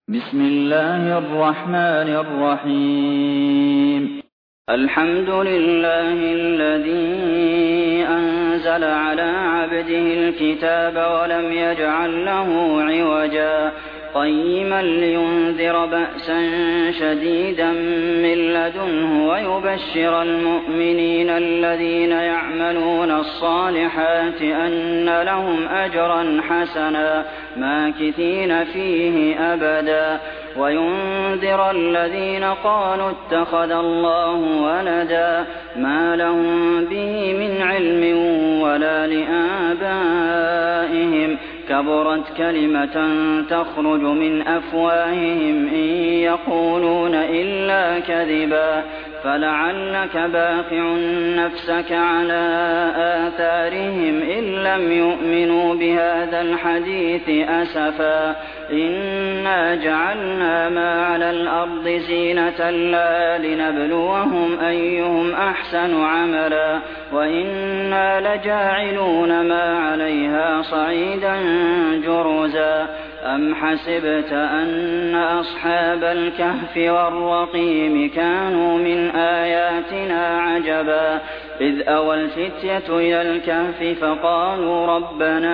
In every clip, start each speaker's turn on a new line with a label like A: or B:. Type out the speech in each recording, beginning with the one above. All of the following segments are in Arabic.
A: بسم الله الرحمن الرحيم الحمد لله الذي أنزل على عبده الكتاب ولم يجعل له عوجا قيما لينذر بأسا شديدا من لدنه ويبشر المؤمنين الذين يعملون الصالحات أن لهم أجرا حسنا ماكثين فيه أبدا وينذر الذين قالوا اتخذ الله ولدا ما لهم به من علم ولا لآبائهم كبرت كلمة تخرج من أفواههم إن يقولون إلا كذبا فلعلك باخع نفسك على آثارهم إن لم يؤمنوا بهذا الحديث أسفا إنا جعلنا ما على الأرض زينة لها لنبلوهم أيهم أحسن عملا وإنا لجاعلون ما عليها صعيدا جرزا أم حسبت أن أصحاب الكهف والرقيم كانوا من آياتنا عجبا إذ أوى الفتية إلى الكهف فقالوا ربنا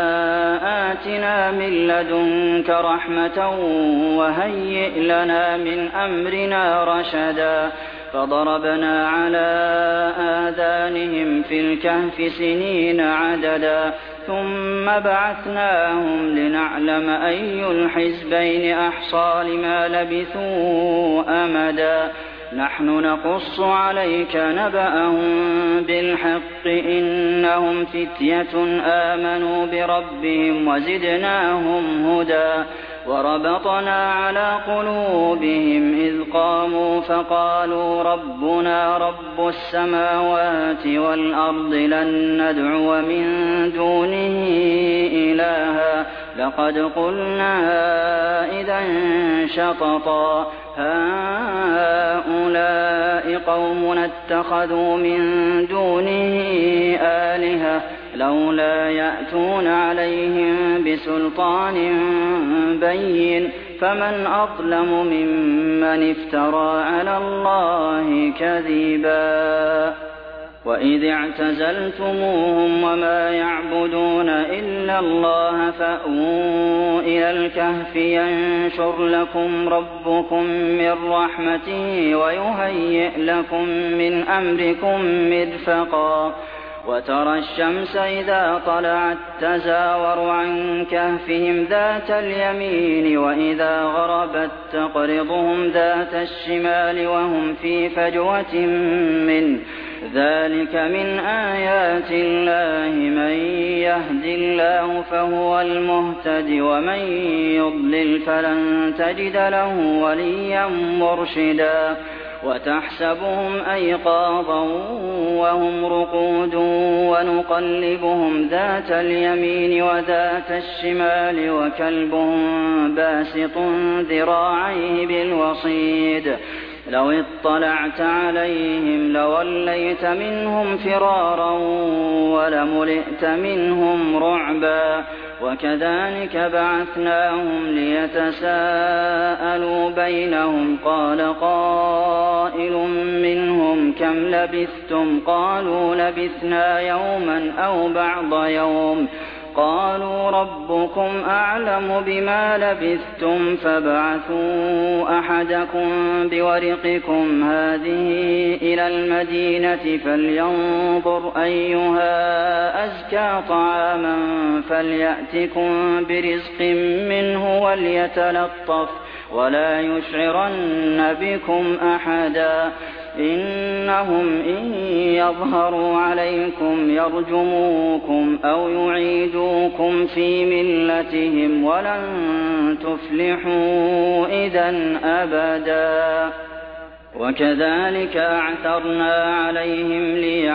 A: آتنا من لدنك رحمة وهيئ لنا من أمرنا رشدا فضربنا على آذانهم في الكهف سنين عددا ثم بعثناهم لنعلم أي الحزبين أحصى لما لبثوا أمدا نحن نقص عليك نبأهم بالحق إنهم فتية آمنوا بربهم وزدناهم هدى وربطنا على قلوبهم إذ قاموا فقالوا ربنا رب السماوات والأرض لن ندعو من دونه إلها لقد قلنا إذا شططا هؤلاء قومنا اتخذوا من دونه آلهة لولا يأتون عليهم بسلطان بين فمن أظلم ممن افترى على الله كذبا وإذ اعتزلتموهم وما يعبدون إلا الله فأووا إلى الكهف ينشر لكم ربكم من رحمته ويهيئ لكم من أمركم مرفقا وترى الشمس إذا طلعت تزاور عن كهفهم ذات اليمين وإذا غربت تقرضهم ذات الشمال وهم في فجوة منه ذلك من آيات الله من يهد الله فهو المهتد ومن يضلل فلن تجد له وليا مرشدا وتحسبهم أيقاظا وهم رقود ونقلبهم ذات اليمين وذات الشمال وكلبهم باسط ذراعيه بالوصيد لو اطلعت عليهم لوليت منهم فرارا ولملئت منهم رعبا وكذلك بعثناهم ليتساءلوا بينهم قال قائل منهم كم لبثتم قالوا لبثنا يوما أو بعض يوم قالوا ربكم أعلم بما لبثتم فابعثوا أحدكم بورقكم هذه إلى المدينة فلينظر أيها أزكى طعاما فليأتكم برزق منه وليتلطف ولا يشعرن بكم أحدا إنهم إن يظهروا عليكم يرجموكم أو يعيدوكم في ملتهم ولن تفلحوا إذا أبدا وكذلك أعثرنا عليهم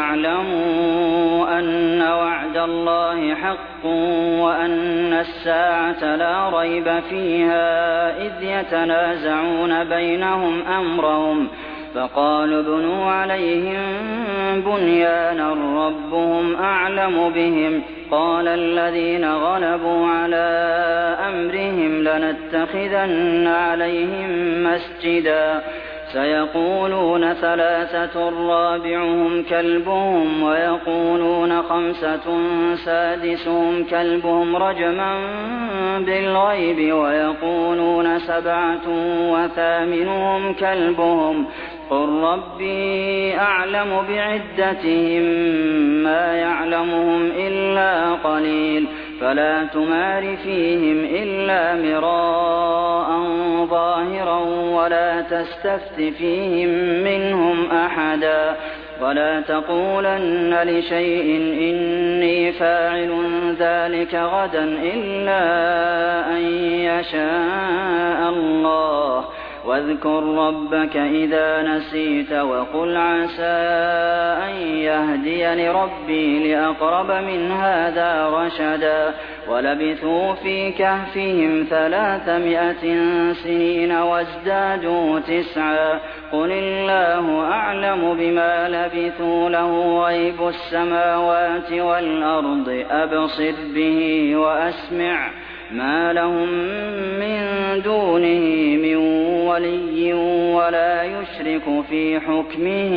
A: ليعلموا أن وعد الله حق وأن الساعة لا ريب فيها إذ يتنازعون بينهم أمرهم فقالوا ابنوا عليهم بنيانا ربهم أعلم بهم قال الذين غلبوا على أمرهم لنتخذن عليهم مسجدا سيقولون ثلاثة رابعهم كلبهم ويقولون خمسة سادسهم كلبهم رجما بالغيب ويقولون سبعة وثامنهم كلبهم قل ربي أعلم بعدتهم ما يعلمهم إلا قليل فلا تمار فيهم إلا مراء ظاهرا ولا تستفت فيهم منهم أحدا ولا تقولن لشيء إني فاعل ذلك غدا إلا أن يشاء الله واذكر ربك إذا نسيت وقل عسى أن يهديني ربي لأقرب من هذا رشدا ولبثوا في كهفهم 300 سنين وازدادوا 9 قل الله أعلم بما لبثوا له غيب السماوات والأرض أبصر به وأسمع ما لهم من دونه من ولي ولا يشرك في حكمه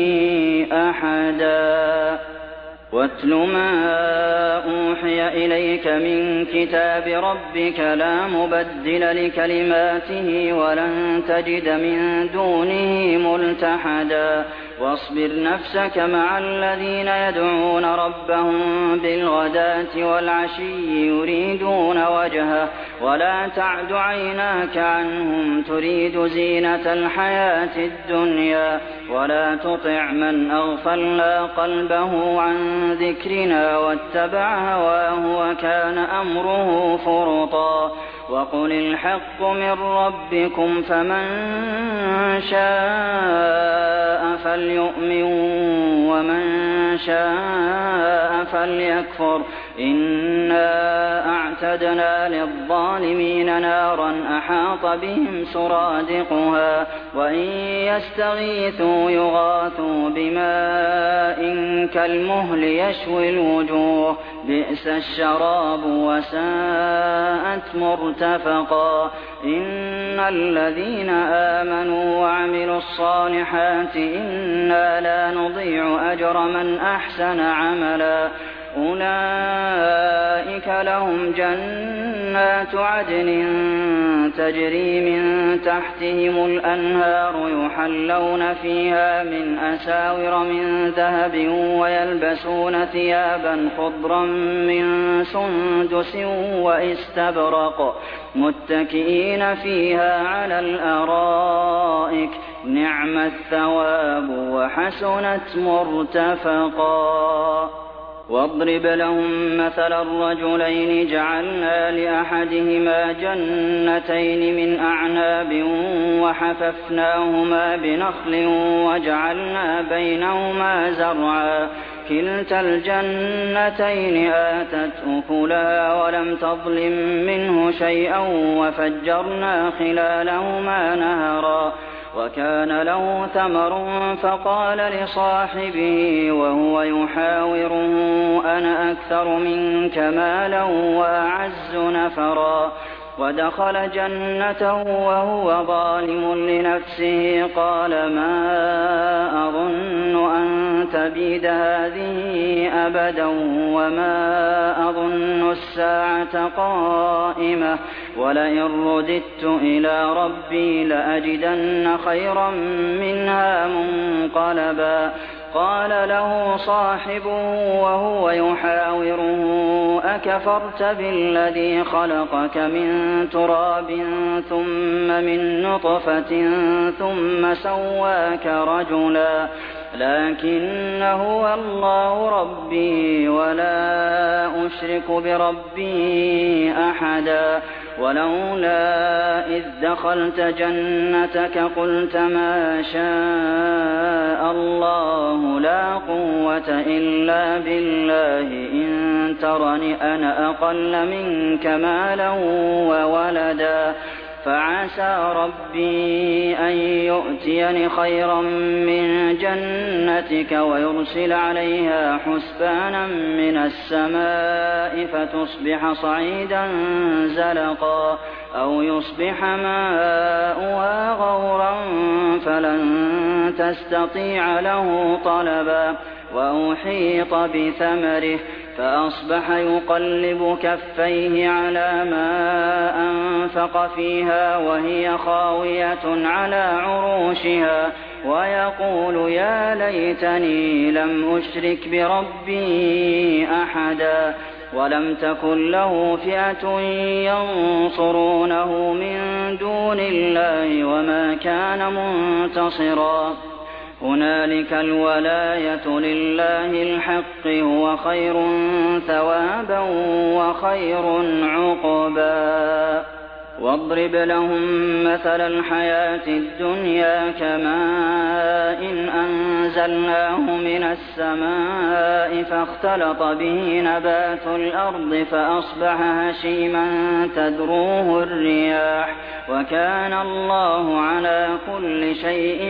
A: أحدا واتل ما أوحي إليك من كتاب ربك لا مبدل لكلماته ولن تجد من دونه ملتحدا واصبر نفسك مع الذين يدعون ربهم بالغداة والعشي يريدون وجهه ولا تعد عيناك عنهم تريد زينة الحياة الدنيا ولا تطع من أغفلنا قلبه عن ذكرنا واتبع هواه وكان أمره فرطا وقل الحق من ربكم فمن شاء فليؤمن ومن شاء فليكفر إنا أعتدنا للظالمين نارا أحاط بهم سرادقها وإن يستغيثوا يغاثوا بماء كالمهل يشوي الوجوه بئس الشراب وساءت مرتفقا إن الذين آمنوا وعملوا الصالحات إنا لا نضيع أجر من أحسن عملا أولئك لهم جنات عدن تجري من تحتهم الأنهار يحلون فيها من أساور من ذهب ويلبسون ثيابا خضرا من سندس واستبرق متكئين فيها على الأرائك نعم الثواب وحسنت مرتفقا واضرب لهم مثل الرجلين جعلنا لأحدهما جنتين من أعناب وحففناهما بنخل وجعلنا بينهما زرعا كلتا الجنتين آتت أكلها ولم تظلم منه شيئا وفجرنا خلالهما نهرا وكان له ثمر فقال لصاحبه وهو يحاوره أنا أكثر منك مالا وأعز نفرا ودخل جنته وهو ظالم لنفسه قال ما أظن أن تبيد هذه أبدا وما أظن الساعة قائمة ولئن رددت إلى ربي لأجدن خيرا منها منقلبا قال له صاحبه وهو يحاوره أكفرت بالذي خلقك من تراب ثم من نطفة ثم سواك رجلا لكن هو الله ربي ولا أشرك بربي أحدا ولولا إذ دخلت جنتك قلت ما شاء الله لا قوة إلا بالله إن ترني أنا أقل منك مالا وولدا فعسى ربي أن يؤتيني خيرا من جنتك ويرسل عليها حسبانا من السماء فتصبح صعيدا زلقا أو يصبح ماؤها غورا فلن تستطيع له طلبا وأحيط بثمره فأصبح يقلب كفيه على ما أنفق فيها وهي خاوية على عروشها ويقول يا ليتني لم أشرك بربي أحدا ولم تكن له فئة ينصرونه من دون الله وما كان منتصرا هنالك الولاية لله الحق هو خير ثوابا وخير عقبا واضرب لهم مثل الحياة الدنيا كماء إن أنزلناه من السماء فاختلط به نبات الأرض فأصبح هشيما تذروه الرياح وكان الله على كل شيء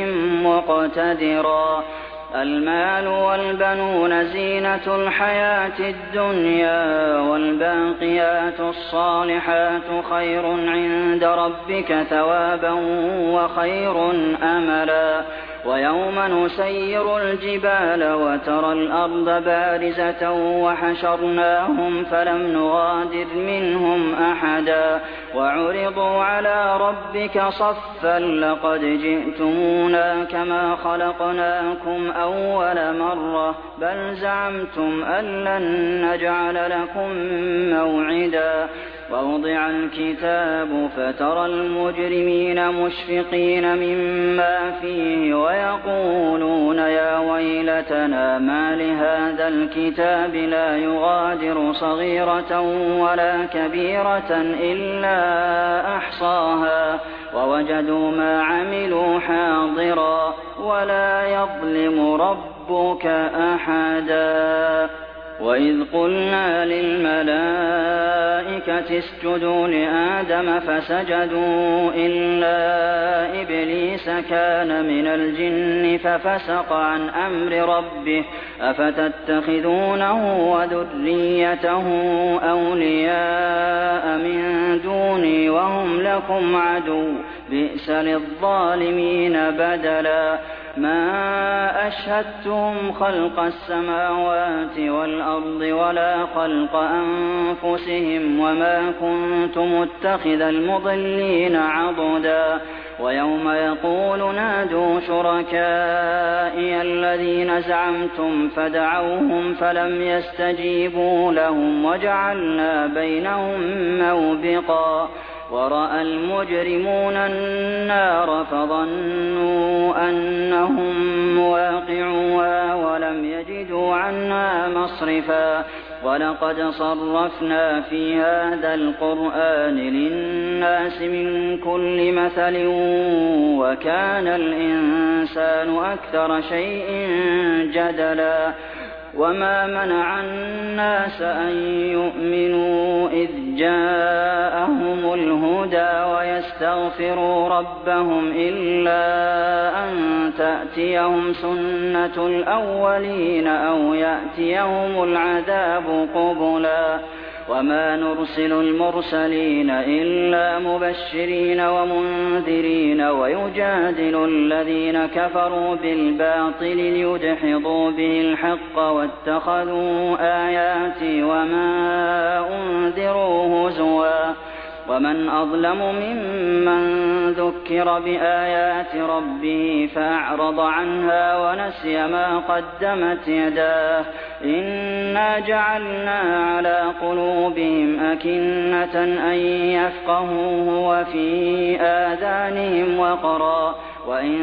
A: مقتدرا المال والبنون زينة الحياة الدنيا والباقيات الصالحات خير عند ربك ثوابا وخير أملا ويوم نسير الجبال وترى الأرض بارزة وحشرناهم فلم نغادر منهم أحدا وعرضوا على ربك صفا لقد جئتمونا كما خلقناكم أول مرة بل زعمتم أن لن نجعل لكم موعدا ووضع الكتاب فترى المجرمين مشفقين مما فيه ويقولون يا ويلتنا ما لهذا الكتاب لا يغادر صغيرة ولا كبيرة إلا أحصاها ووجدوا ما عملوا حاضرا ولا يظلم ربك أحدا وإذ قلنا للملائكة اسجدوا لآدم فسجدوا إلا إبليس كان من الجن ففسق عن أمر ربه أفتتخذونه وذريته أولياء من دوني وهم لكم عدو بئس للظالمين بدلا ما أشهدتهم خلق السماوات والأرض ولا خلق أنفسهم وما كنت متخذ المضلين عضدا ويوم يقول نادوا شركائي الذين زعمتم فدعوهم فلم يستجيبوا لهم وجعلنا بينهم موبقا ورأى المجرمون النار فظنوا أنهم مواقعوها ولم يجدوا عنها مصرفا ولقد صرفنا في هذا القرآن للناس من كل مثل وكان الإنسان أكثر شيء جدلا وما منع الناس أن يؤمنوا إذ جاءهم الهدى ويستغفروا ربهم إلا أن تأتيهم سنة الأولين أو يأتيهم العذاب قبلا وما نرسل المرسلين إلا مبشرين ومنذرين ويجادل الذين كفروا بالباطل ليدحضوا به الحق واتخذوا آياتي وما أنذروا هزوا ومن أظلم ممن ذكر بآيات ربه فأعرض عنها ونسي ما قدمت يداه إنا جعلنا على قلوبهم أكنة أن يفقهوه وفي آذانهم وقرا وإن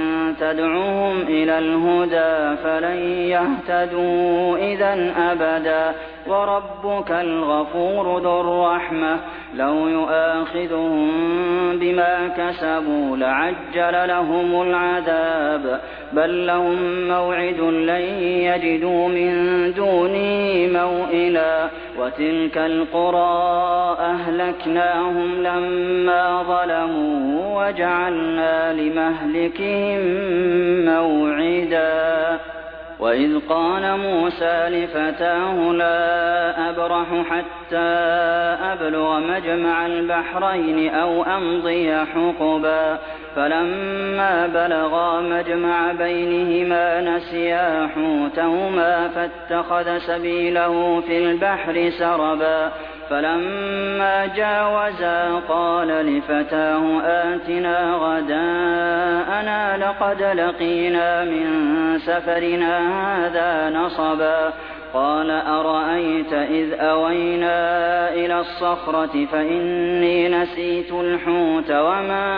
A: تدعوهم إلى الهدى فلن يهتدوا إذا أبدا وربك الغفور ذو الرحمة لو يؤاخذهم بما كسبوا لعجل لهم العذاب بل لهم موعد لن يجدوا من دونه موئلا وتلك القرى أهلكناهم لما ظلموا وجعلنا لمهلكهم موعدا وإذ قال موسى لفتاه لا أبرح حتى أبلغ مجمع البحرين أو أمضي حقبا فلما بلغا مجمع بينهما نسيا حوتهما فاتخذ سبيله في البحر سربا فلما جاوزا قال لفتاه آتنا غداءنا لقد لقينا من سفرنا هذا نصبا قال أرأيت إذ أوينا إلى الصخرة فإني نسيت الحوت وما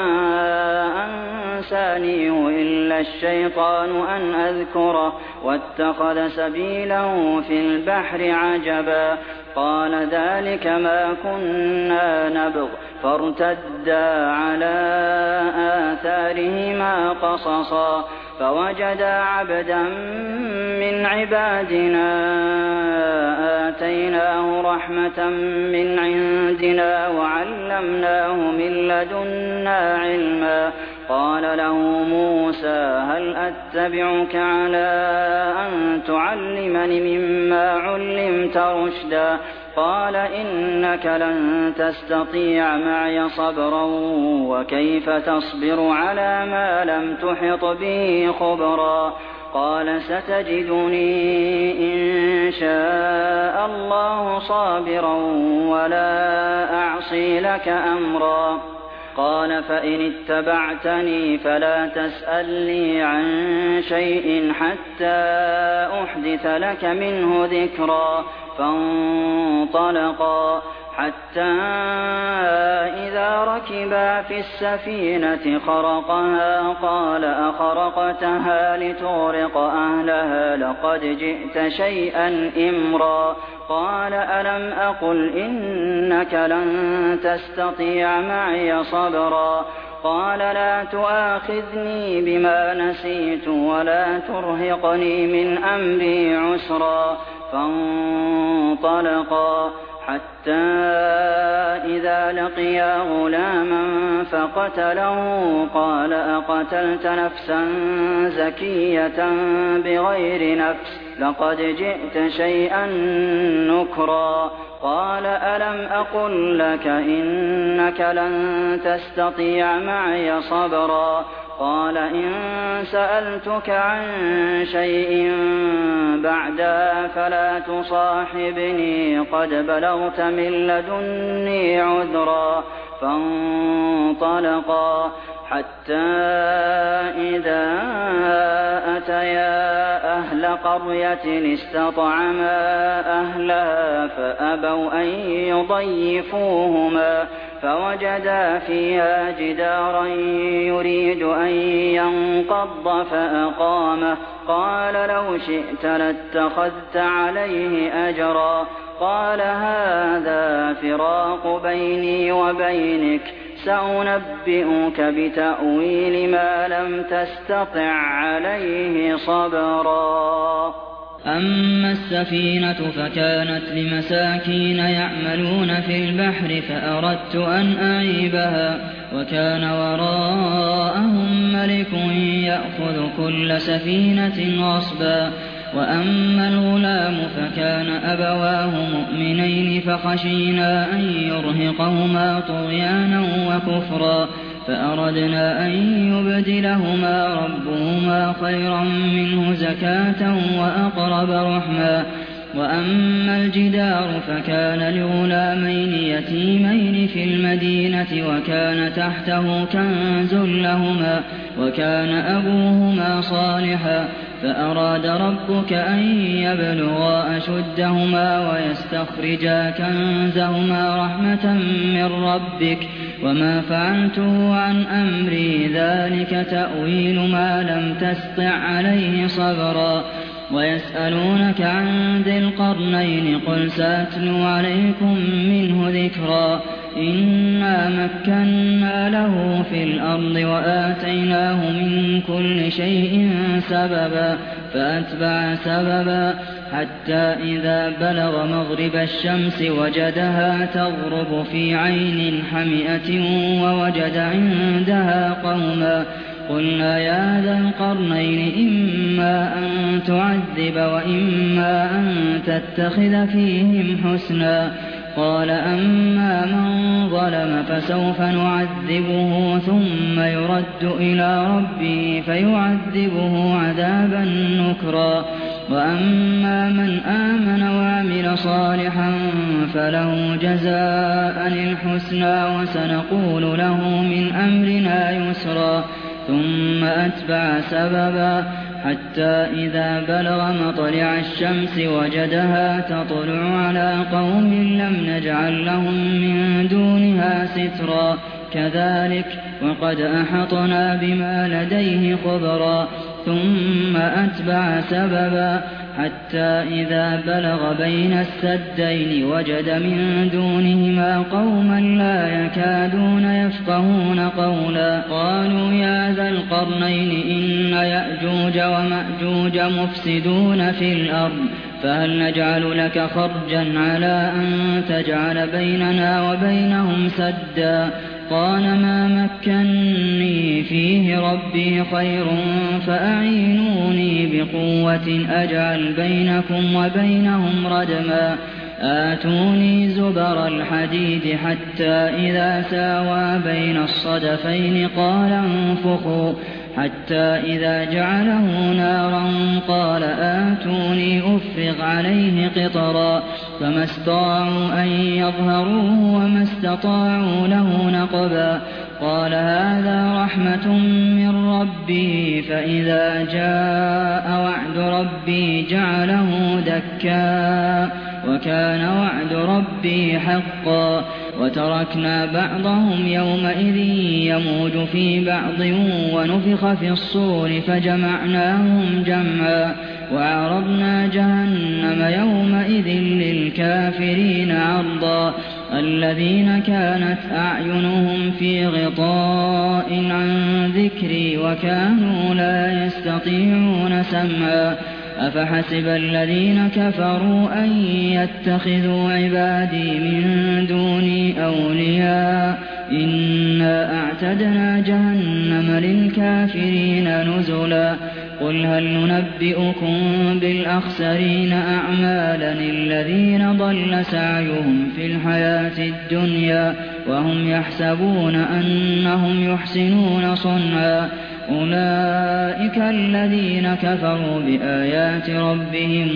A: أنسانيه إلا الشيطان أن أذكره واتخذ سبيله في البحر عجبا قال ذلك ما كنا نبغ فارتدا على آثارهما قصصا فوجدا عبدا من عبادنا آتيناه رحمة من عندنا وعلمناه من لدنا علما قال له موسى هل أتبعك على أن تعلمني مما علمت رشدا قال إنك لن تستطيع معي صبرا وكيف تصبر على ما لم تحط به خبرا قال ستجدني إن شاء الله صابرا ولا أعصي لك أمرا قال فإن اتبعتني فلا تسألني عن شيء حتى أحدث لك منه ذكرا فانطلقا حتى إذا ركبا في السفينة خرقها قال أخرقتها لتغرق أهلها لقد جئت شيئا إمرا قال ألم أقل إنك لن تستطيع معي صبرا قال لا تؤاخذني بما نسيت ولا ترهقني من أمري عسرا فانطلقا حتى إذا لقيا غلاما فقتله قال أقتلت نفسا زكية بغير نفس لقد جئت شيئا نكرا قال ألم أقل لك إنك لن تستطيع معي صبرا قال إن سألتك عن شيء بعدها فلا تصاحبني قد بلغت من لدني عذرا فانطلقا حتى إذا أتيا أهل قرية استطعما أهلها فأبوا أن يضيفوهما فوجدا فيها جدارا يريد أن ينقض فأقامه قال لو شئت لاتخذت عليه أجرا قال هذا فراق بيني وبينك سأنبئك بتأويل ما لم تستطع عليه صبرا
B: أما السفينة فكانت لمساكين يعملون في البحر فأردت أن أعيبها وكان وراءهم ملك يأخذ كل سفينة غصبا وأما الغلام فكان أبواه مؤمنين فخشينا أن يرهقهما طغيانا وكفرا فأردنا أن يبدلهما ربهما خيرا منه زكاة وأقرب رحما وأما الجدار فكان لغلامين يتيمين في المدينة وكان تحته كنز لهما وكان أبوهما صالحا فأراد ربك أن يبلغا أشدهما ويستخرجا كنزهما رحمة من ربك وما فعلته عن أمري ذلك تأويل ما لم تسطع عليه صبرا ويسألونك عن ذي القرنين قل سأتلو عليكم منه ذكرا إنا مكنا له في الأرض وآتيناه من كل شيء سببا فأتبع سببا حتى إذا بلغ مغرب الشمس وجدها تغرب في عين حمئة ووجد عندها قوما قلنا يا ذا القرنين إما أن تعذب وإما أن تتخذ فيهم حسنا قال أما من ظلم فسوف نعذبه ثم يرد إلى ربه فيعذبه عذابا نكرا وأما من آمن وعمل صالحا فله جزاء الحسنى وسنقول له من أمرنا يسرا ثم أتبع سببا حتى إذا بلغ مطلع الشمس وجدها تطلع على قوم لم نجعل لهم من دونها سترا كذلك وقد أحطنا بما لديه خبرا ثم أتبع سببا حتى إذا بلغ بين السدين وجد من دونهما قوما لا يكادون يفقهون قولا قالوا يا ذا القرنين إن يأجوج ومأجوج مفسدون في الأرض فهل نجعل لك خرجا على أن تجعل بيننا وبينهم سدا قال ما مكني فيه ربي خير فأعينوني بقوة أجعل بينكم وبينهم ردما آتوني زبر الحديد حتى إذا ساوى بين الصدفين قال انفخوا حتى إذا جعله نارا قال آتوني أفرغ عليه قطرا فما استطاعوا أن يظهروه وما استطاعوا له نقبا قال هذا رحمة من ربي فإذا جاء وعد ربي جعله دكا وكان وعد ربي حقا وتركنا بعضهم يومئذ يموج في بعض ونفخ في الصور فجمعناهم جمعا وعرضنا جهنم يومئذ للكافرين عرضا الذين كانت أعينهم في غطاء عن ذكري وكانوا لا يستطيعون سمعا أفحسب الذين كفروا أن يتخذوا عبادي من دوني أولياء إنا أعتدنا جهنم للكافرين نزلا قل هل ننبئكم بالأخسرين أعمالا الذين ضل سعيهم في الحياة الدنيا وهم يحسبون أنهم يحسنون صنعا أولئك الذين كفروا بآيات ربهم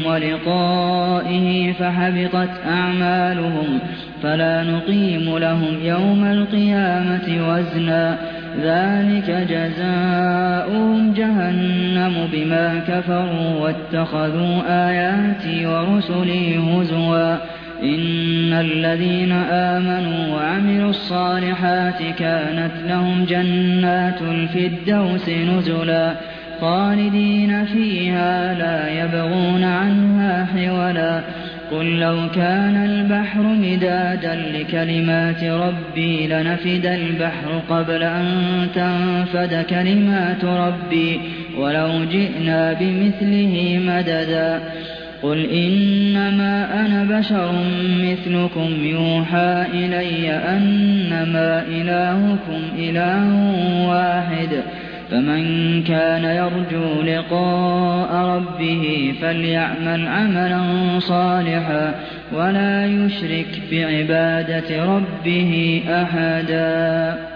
B: ولقائه فحبطت أعمالهم فلا نقيم لهم يوم القيامة وزنا ذلك جزاؤهم جهنم بما كفروا واتخذوا آياتي ورسلي هزوا إن الذين آمنوا وعملوا الصالحات كانت لهم جنات الفردوس نزلا خالدين فيها لا يبغون عنها حولا قل لو كان البحر مدادا لكلمات ربي لنفد البحر قبل أن تنفد كلمات ربي ولو جئنا بمثله مددا قل إنما أنا بشر مثلكم يوحى إلي أنما إلهكم إله واحد فمن كان يرجو لقاء ربه فليعمل عملا صالحا ولا يشرك بعبادة ربه أحدا